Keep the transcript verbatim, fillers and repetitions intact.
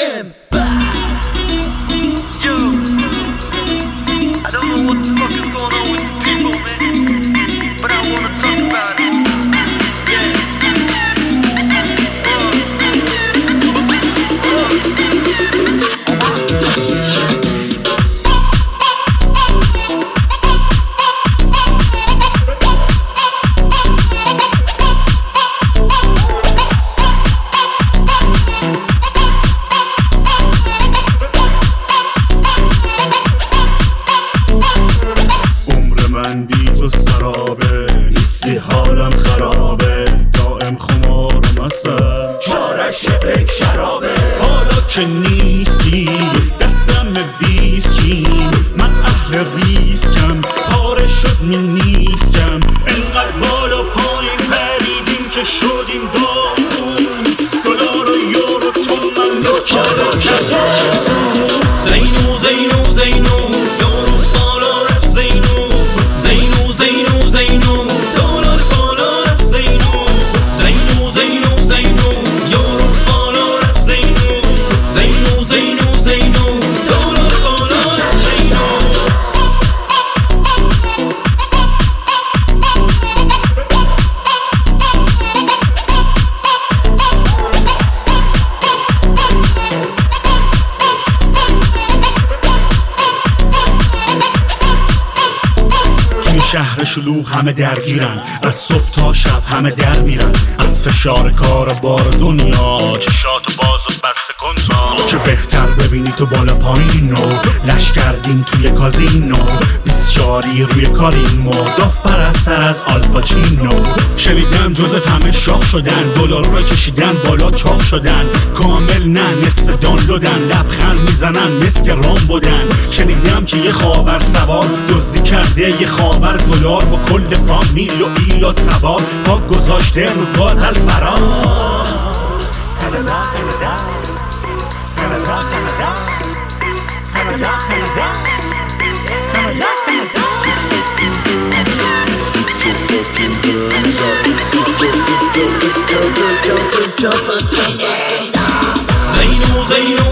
him. Yo, I don't know what the fuck is going on with the people, man, but I wanna talk about it. Yeah. من بی تو سرابه، نیستی حالم خرابه، دائم خمار و مستم، چارش یک شرابه. حالا که نیستی دستم ویسکیم، من اهل ریسکم، پاره شد می نیسکم، انقدر بالا پایین پریدیم که شدیم داغون، دلار و یورو تومن نوکر نوکر زینو زینو زینو یورو بالا رفت زینو زینو زینو زینو دلار بالا رفت زینو زینو زینو زینو یورو بالا رفت زینو زینو زینو زینو دلار بالا رفت زینو. شهر شلوغ همه درگیرن، از صبح تا شب همه در میرن، از فشار کار بار دنیا چشاتو باز و بسته کن تا که بهتر ببینی تو بالا پایینو، لش کردیم توی کازینو، بیسچاری روی کارینمو، داف پرستر از آلپاچینو. شنیدم جوزف همه شاخ شدن، دلار رو کشیدن بالا چاق شدن، کامل نه نصف دانلودن، لبخند میزنن مثل که رام بودن. شنیدم که یه خاور سوار دزدی کرده یه خاور دلار، با کل فامیل و ایل و تبار پاک گذاشته رو گاز الفرار. زینو زینو